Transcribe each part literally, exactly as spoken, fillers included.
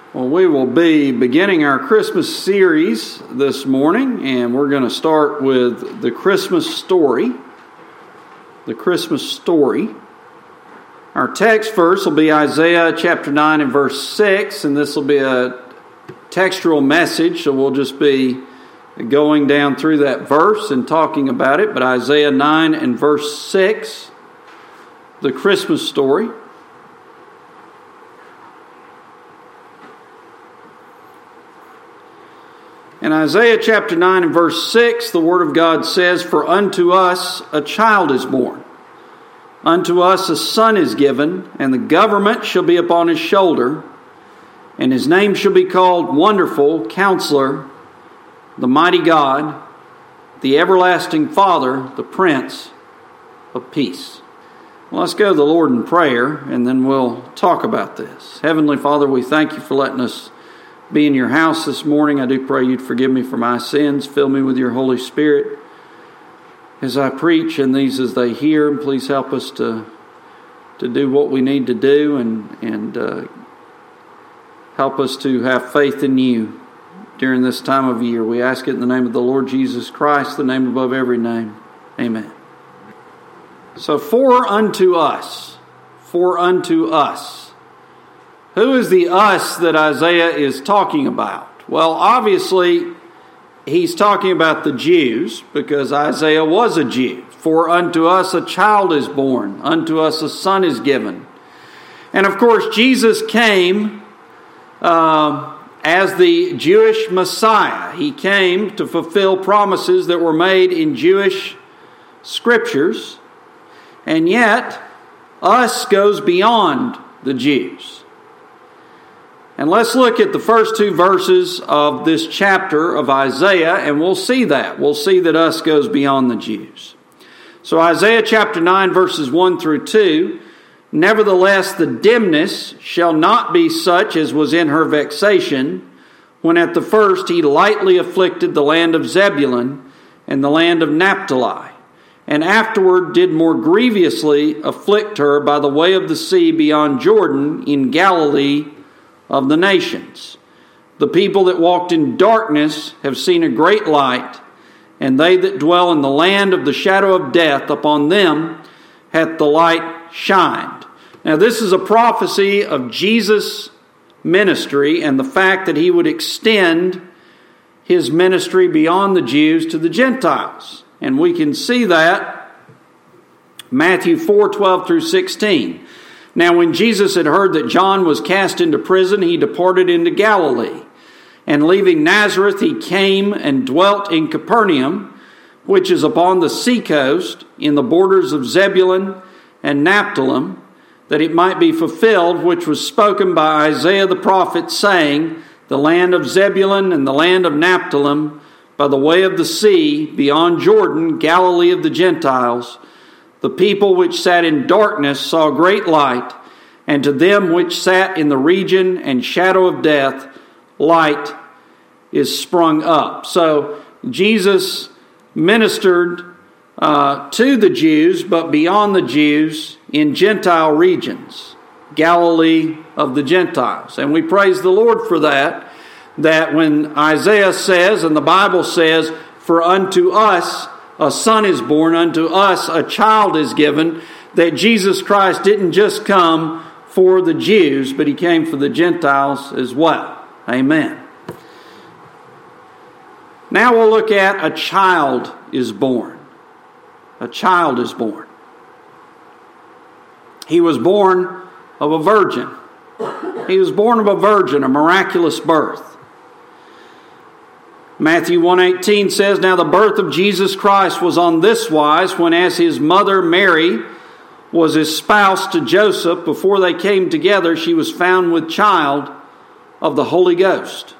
Well, we will be beginning our Christmas series this morning, and we're going to start with the Christmas story. The Christmas story. Our text verse will be Isaiah chapter nine and verse six, and this will be a textual message, so we'll just be going down through that verse and talking about it. But Isaiah nine and verse six, the Christmas story. In Isaiah chapter nine and verse six, the Word of God says, "For unto us a child is born, unto us a son is given, and the government shall be upon his shoulder, and his name shall be called Wonderful, Counselor, the Mighty God, the Everlasting Father, the Prince of Peace." Well, let's go to the Lord in prayer, and then we'll talk about this. Heavenly Father, we thank you for letting us be in your house this morning. I do pray you'd forgive me for my sins. Fill me with your Holy Spirit as I preach and these as they hear. And please help us to to do what we need to do and, and uh, help us to have faith in you during this time of year. We ask it in the name of the Lord Jesus Christ, the name above every name. Amen. So, for unto us, for unto us. Who is the us that Isaiah is talking about? Well, obviously, he's talking about the Jews, because Isaiah was a Jew. For unto us a child is born, unto us a son is given. And of course, Jesus came uh, as the Jewish Messiah. He came to fulfill promises that were made in Jewish scriptures. And yet, us goes beyond the Jews. And let's look at the first two verses of this chapter of Isaiah, and we'll see that. We'll see that us goes beyond the Jews. So Isaiah chapter nine, verses one through two, "Nevertheless, the dimness shall not be such as was in her vexation, when at the first he lightly afflicted the land of Zebulun and the land of Naphtali, and afterward did more grievously afflict her by the way of the sea beyond Jordan in Galilee of the nations. The people that walked in darkness have seen a great light, and they that dwell in the land of the shadow of death, upon them hath the light shined." Now this is a prophecy of Jesus' ministry and the fact that he would extend his ministry beyond the Jews to the Gentiles. And we can see that Matthew four, twelve through sixteen. "Now when Jesus had heard that John was cast into prison, he departed into Galilee. And leaving Nazareth, he came and dwelt in Capernaum, which is upon the sea coast, in the borders of Zebulun and Naphtali, that it might be fulfilled, which was spoken by Isaiah the prophet, saying, The land of Zebulun and the land of Naphtali, by the way of the sea, beyond Jordan, Galilee of the Gentiles, the people which sat in darkness saw great light, and to them which sat in the region and shadow of death, light is sprung up." So Jesus ministered uh, to the Jews, but beyond the Jews in Gentile regions, Galilee of the Gentiles. And we praise the Lord for that, that when Isaiah says, and the Bible says, "For unto us a son is born, unto us a child is given," that Jesus Christ didn't just come for the Jews, but he came for the Gentiles as well. Amen. Now we'll look at a child is born. A child is born. He was born of a virgin. He was born of a virgin, a miraculous birth. Matthew one eighteen says, "Now the birth of Jesus Christ was on this wise, when as his mother Mary was espoused to Joseph, before they came together, she was found with child of the Holy Ghost."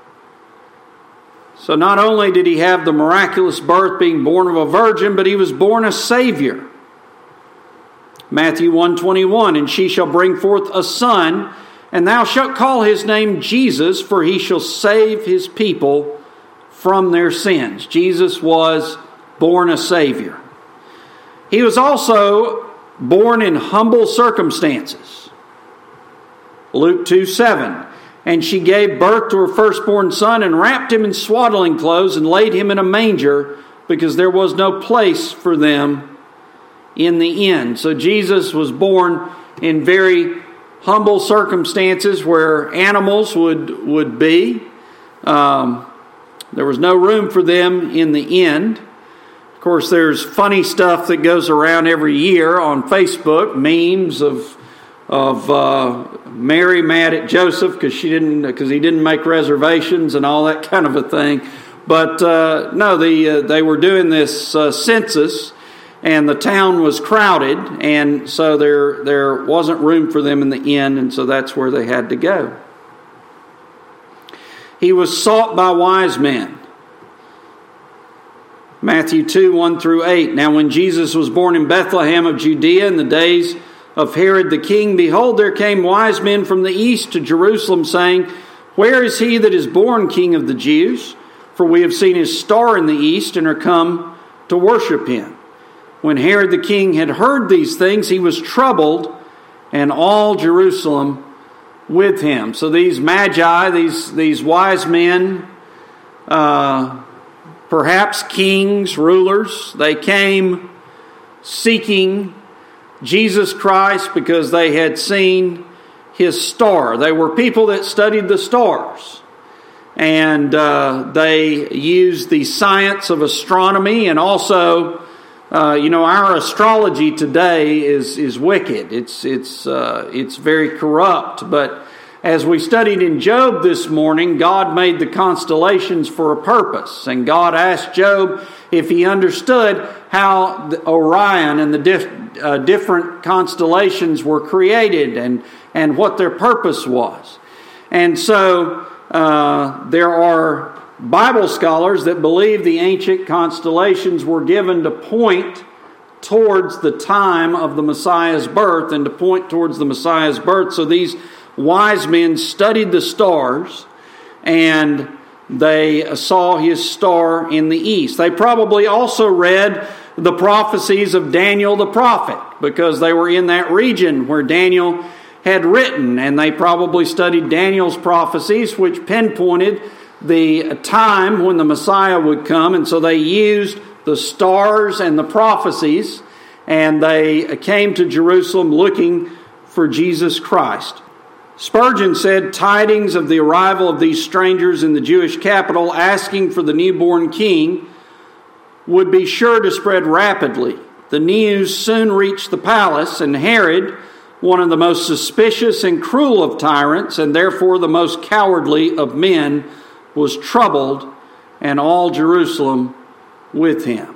So not only did he have the miraculous birth, being born of a virgin, but he was born a Savior. Matthew one twenty-one, "And she shall bring forth a son, and thou shalt call his name Jesus, for he shall save his people from their sins." Jesus was born a Savior. He was also born in humble circumstances. Luke two seven, And she gave birth to her firstborn son and wrapped him in swaddling clothes and laid him in a manger because there was no place for them in the inn. So Jesus was born in very humble circumstances where animals would, would be. Um, there was no room for them in the inn. Of course, there's funny stuff that goes around every year on Facebook, memes of of uh, Mary mad at Joseph because she didn't because he didn't make reservations and all that kind of a thing. But uh, no, the uh, they were doing this uh, census, and the town was crowded, and so there there wasn't room for them in the inn, and so that's where they had to go. He was sought by wise men. Matthew two, one through eight. Now when Jesus was born in Bethlehem of Judea in the days of Herod the king, behold, there came wise men from the east to Jerusalem, saying, Where is he that is born King of the Jews? For we have seen his star in the east and are come to worship him. When Herod the king had heard these things, he was troubled, and all Jerusalem with him. So these magi, these, these wise men, uh, perhaps kings, rulers, they came seeking Jesus Christ because they had seen his star. They were people that studied the stars. And uh, they used the science of astronomy, and also, uh, you know, our astrology today is is wicked. It's it's uh, it's very corrupt. But as we studied in Job this morning, God made the constellations for a purpose, and God asked Job if he understood how the Orion and the diff, uh, different constellations were created and, and what their purpose was. And so uh, there are Bible scholars that believe the ancient constellations were given to point towards the time of the Messiah's birth and to point towards the Messiah's birth. So these wise men studied the stars, and they saw his star in the east. They probably also read the prophecies of Daniel the prophet, because they were in that region where Daniel had written, and they probably studied Daniel's prophecies, which pinpointed the time when the Messiah would come. And so they used the stars and the prophecies, and they came to Jerusalem looking for Jesus Christ. Spurgeon said, tidings of the arrival of these strangers in the Jewish capital asking for the newborn king would be sure to spread rapidly. The news soon reached the palace, and Herod, one of the most suspicious and cruel of tyrants, and therefore the most cowardly of men, was troubled, and all Jerusalem with him.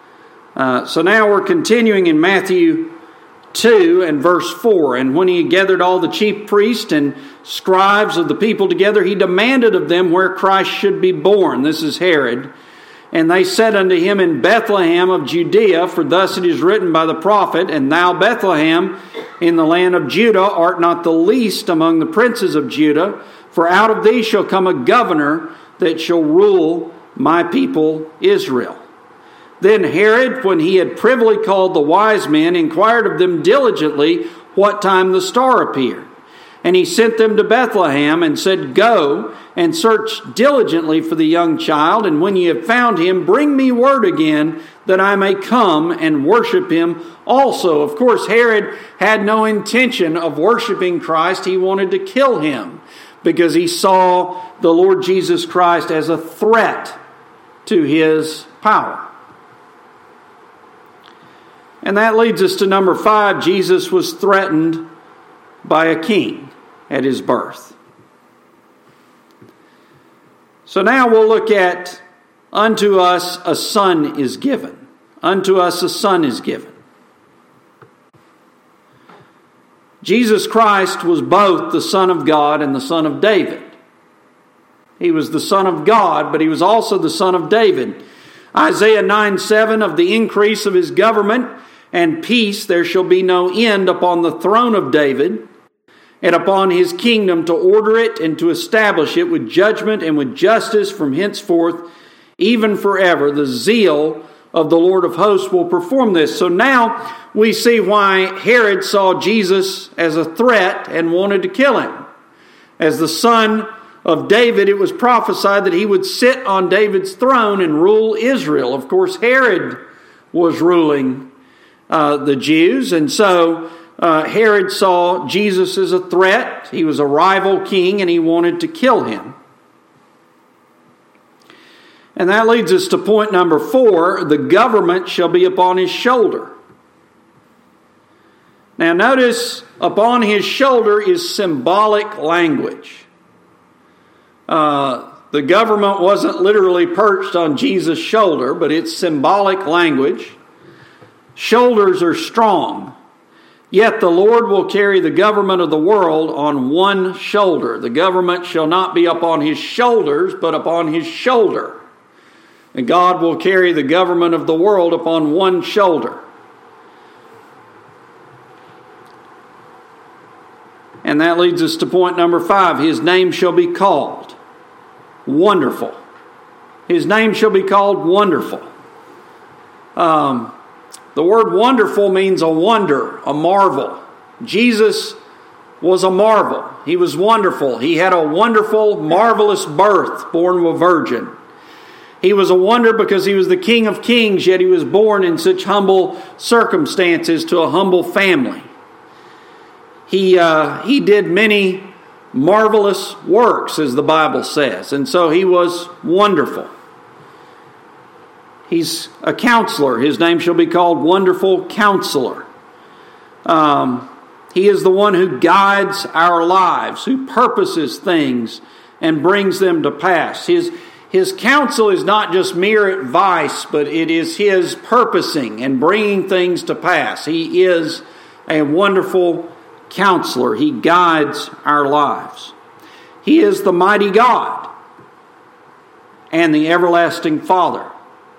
Uh, so now we're continuing in Matthew two and verse four. And when he had gathered all the chief priests and scribes of the people together, he demanded of them where Christ should be born. This is Herod. And they said unto him, In Bethlehem of Judea, for thus it is written by the prophet, And thou, Bethlehem, in the land of Judah, art not the least among the princes of Judah, for out of thee shall come a governor that shall rule my people Israel. Then Herod, when he had privily called the wise men, inquired of them diligently what time the star appeared. And he sent them to Bethlehem and said, Go and search diligently for the young child, and when ye have found him, bring me word again that I may come and worship him also. Of course, Herod had no intention of worshiping Christ. He wanted to kill him because he saw the Lord Jesus Christ as a threat to his power. And that leads us to number five. Jesus was threatened by a king at his birth. So now we'll look at, unto us a son is given. Unto us a son is given. Jesus Christ was both the Son of God and the Son of David. He was the Son of God, but he was also the Son of David. Isaiah nine seven, of the increase of his government and peace there shall be no end upon the throne of David, and upon his kingdom, to order it and to establish it with judgment and with justice from henceforth, even forever. The zeal of the Lord of hosts will perform this. So now we see why Herod saw Jesus as a threat and wanted to kill him. As the son of David, it was prophesied that he would sit on David's throne and rule Israel. Of course, Herod was ruling uh, the Jews, and so uh, Herod saw Jesus as a threat. He was a rival king, and he wanted to kill him. And that leads us to point number four, the government shall be upon his shoulder. Now notice, upon his shoulder is symbolic language. Uh, the government wasn't literally perched on Jesus' shoulder, but it's symbolic language. Shoulders are strong. Yet the Lord will carry the government of the world on one shoulder. The government shall not be upon his shoulders, but upon his shoulder. And God will carry the government of the world upon one shoulder. And that leads us to point number five. His name shall be called Wonderful. His name shall be called Wonderful. Um, the word wonderful means a wonder, a marvel. Jesus was a marvel. He was wonderful. He had a wonderful, marvelous birth, born of a virgin. He was a wonder because he was the King of Kings, yet he was born in such humble circumstances to a humble family. He uh, he did many marvelous works, as the Bible says, and so he was wonderful. He's a counselor. His name shall be called Wonderful Counselor. Um, he is the one who guides our lives, who purposes things and brings them to pass. His His counsel is not just mere advice, but it is his purposing and bringing things to pass. He is a wonderful counselor. He guides our lives. He is the mighty God and the everlasting Father.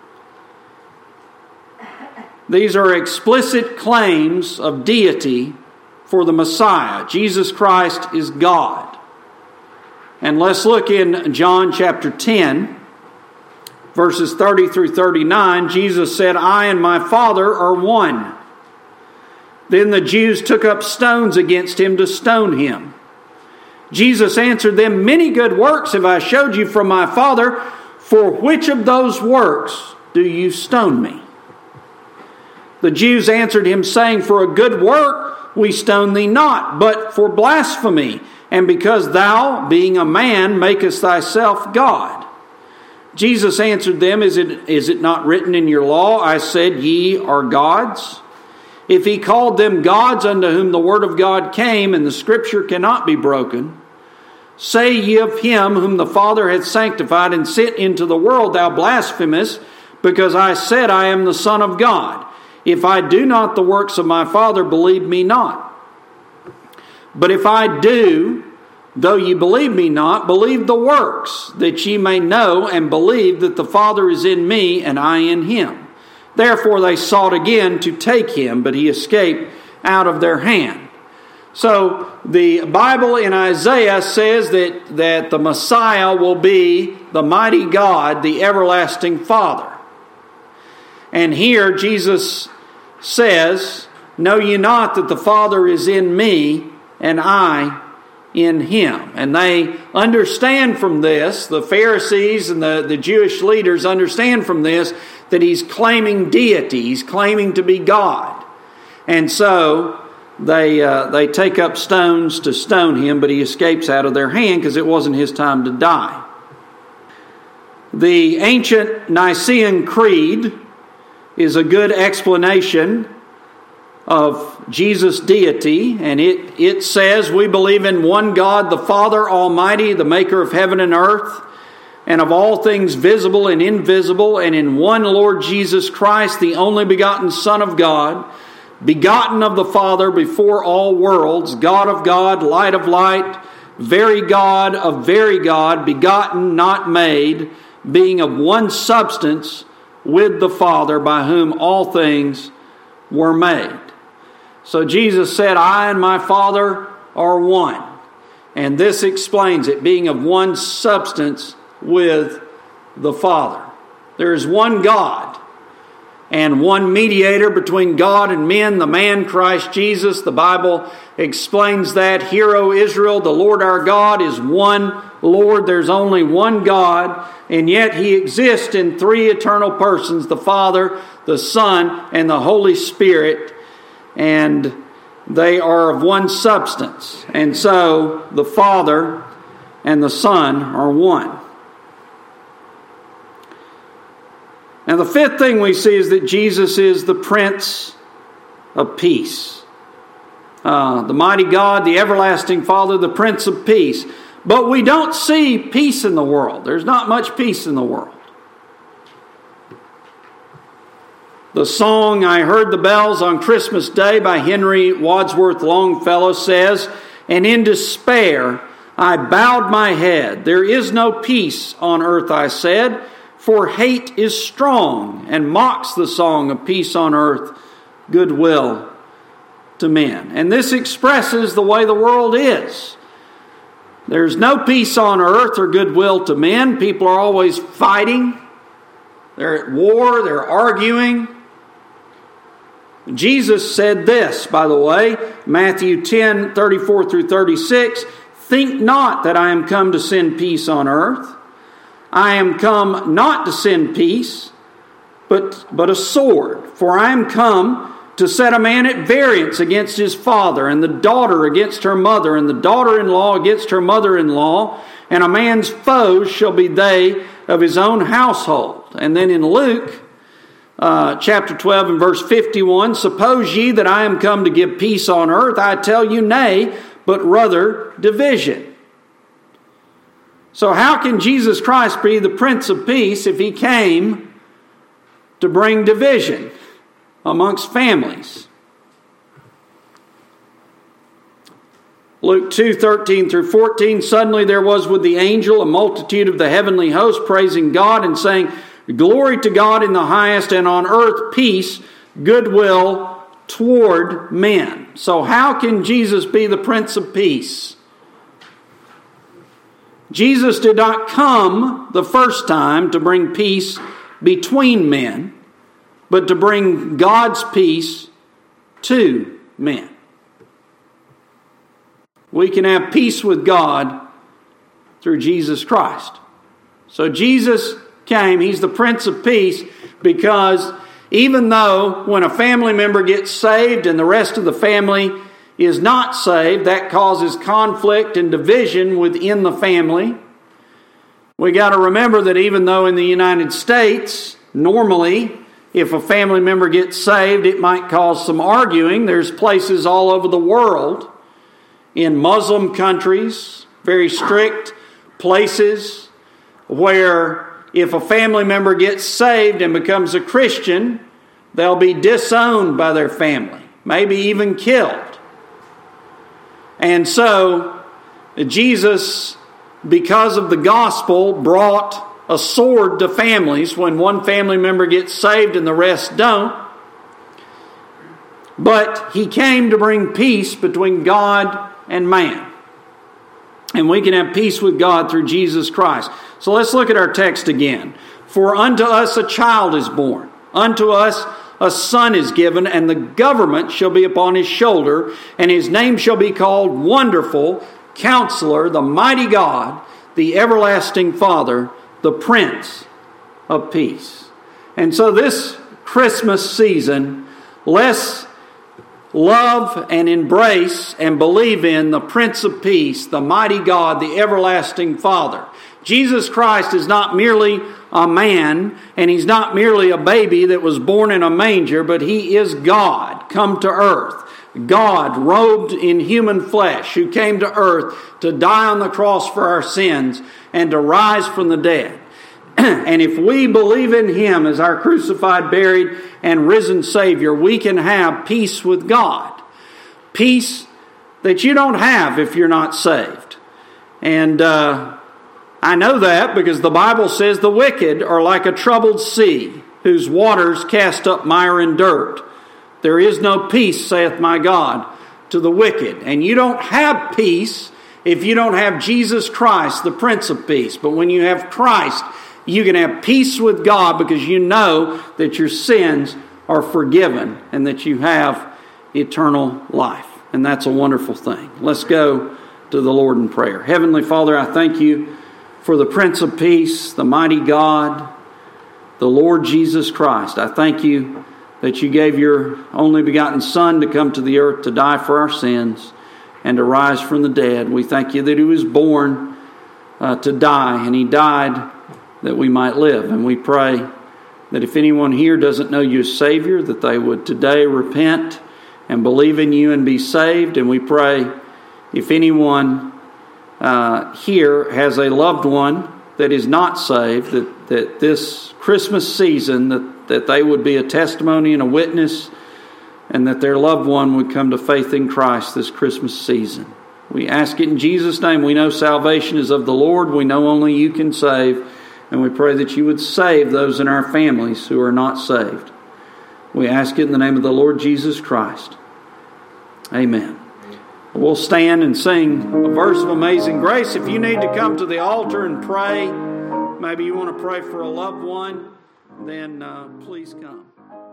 These are explicit claims of deity for the Messiah. Jesus Christ is God. And let's look in John chapter ten, verses thirty through thirty-nine. Jesus said, I and my Father are one. Then the Jews took up stones against him to stone him. Jesus answered them, many good works have I showed you from my Father. For which of those works do you stone me? The Jews answered him, saying, for a good work we stone thee not, but for blasphemy, and because thou, being a man, makest thyself God. Jesus answered them, Is it, is it not written in your law, I said, ye are gods? If he called them gods unto whom the word of God came, and the scripture cannot be broken, say ye of him whom the Father hath sanctified and sent into the world, thou blasphemest, because I said I am the Son of God. If I do not the works of my Father, believe me not. But if I do, though ye believe me not, believe the works, that ye may know and believe that the Father is in me and I in him. Therefore they sought again to take him, but he escaped out of their hand. So the Bible in Isaiah says that, that the Messiah will be the mighty God, the everlasting Father. And here Jesus says, know ye not that the Father is in me and I in him? And they understand from this, the Pharisees and the, the Jewish leaders understand from this, that he's claiming deity, he's claiming to be God. And so they uh, they take up stones to stone him, but he escapes out of their hand because it wasn't his time to die. The ancient Nicene Creed is a good explanation of Jesus' deity, and it, it says, we believe in one God, the Father Almighty, the maker of heaven and earth, and of all things visible and invisible, and in one Lord Jesus Christ, the only begotten Son of God, begotten of the Father before all worlds, God of God, light of light, very God of very God, begotten, not made, being of one substance with the Father, by whom all things were made. So Jesus said, I and my Father are one. And this explains it, being of one substance with the Father. There is one God. and one mediator between God and men, the man Christ Jesus. The Bible explains that. Hear, O Israel, the Lord our God is one Lord. There's only one God, and yet He exists in three eternal persons, the Father, the Son, and the Holy Spirit, and they are of one substance. And so the Father and the Son are one. Now the fifth thing we see is that Jesus is the Prince of Peace. Uh, the mighty God, the everlasting Father, the Prince of Peace. But we don't see peace in the world. There's not much peace in the world. The song, I Heard the Bells on Christmas Day by Henry Wadsworth Longfellow says, and in despair I bowed my head. There is no peace on earth, I said, for hate is strong and mocks the song of peace on earth, goodwill to men. And this expresses the way the world is. There's no peace on earth or goodwill to men. People are always fighting. They're at war. They're arguing. Jesus said this, by the way, Matthew ten, thirty-four through thirty-six, think not that I am come to send peace on earth. I am come not to send peace, but, but a sword. For I am come to set a man at variance against his father, and the daughter against her mother, and the daughter-in-law against her mother-in-law, and a man's foes shall be they of his own household. And then in Luke, uh, chapter twelve and verse fifty-one, suppose ye that I am come to give peace on earth? I tell you, nay, but rather division. So how can Jesus Christ be the Prince of Peace if He came to bring division amongst families? Luke two, thirteen through fourteen, suddenly there was with the angel a multitude of the heavenly host praising God and saying, glory to God in the highest, and on earth peace, goodwill toward men. So how can Jesus be the Prince of Peace? Jesus did not come the first time to bring peace between men, but to bring God's peace to men. We can have peace with God through Jesus Christ. So Jesus came, He's the Prince of Peace, because even though when a family member gets saved and the rest of the family is not saved, that causes conflict and division within the family. We got to remember that even though in the United States, normally, if a family member gets saved, it might cause some arguing. There's places all over the world, in Muslim countries, very strict places, where if a family member gets saved and becomes a Christian, they'll be disowned by their family, maybe even killed. And so, Jesus, because of the gospel, brought a sword to families when one family member gets saved and the rest don't. But He came to bring peace between God and man. And we can have peace with God through Jesus Christ. So let's look at our text again. For unto us a child is born, unto us a son is given, and the government shall be upon His shoulder, and His name shall be called Wonderful, Counselor, the Mighty God, the Everlasting Father, the Prince of Peace. And so this Christmas season, let's love and embrace and believe in the Prince of Peace, the Mighty God, the Everlasting Father. Jesus Christ is not merely a man, and He's not merely a baby that was born in a manger, but He is God come to earth. God robed in human flesh, who came to earth to die on the cross for our sins and to rise from the dead. And if we believe in Him as our crucified, buried, and risen Savior, we can have peace with God. Peace that you don't have if you're not saved. And uh, I know that because the Bible says the wicked are like a troubled sea, whose waters cast up mire and dirt. There is no peace, saith my God, to the wicked. And you don't have peace if you don't have Jesus Christ, the Prince of Peace. But when you have Christ You can have peace with God because you know that your sins are forgiven and that you have eternal life. And that's a wonderful thing. Let's go to the Lord in prayer. Heavenly Father, I thank you for the Prince of Peace, the mighty God, the Lord Jesus Christ. I thank you that you gave your only begotten Son to come to the earth to die for our sins and to rise from the dead. We thank you that he was born uh, to die, and he died that we might live. And we pray that if anyone here doesn't know you as Savior, that they would today repent and believe in you and be saved. And we pray if anyone uh, here has a loved one that is not saved, that, that this Christmas season, that, that they would be a testimony and a witness, and that their loved one would come to faith in Christ this Christmas season. We ask it in Jesus' name. We know salvation is of the Lord. We know only you can save. And we pray that you would save those in our families who are not saved. We ask it in the name of the Lord Jesus Christ. Amen. We'll stand and sing a verse of Amazing Grace. If you need to come to the altar and pray, maybe you want to pray for a loved one, then uh, please come.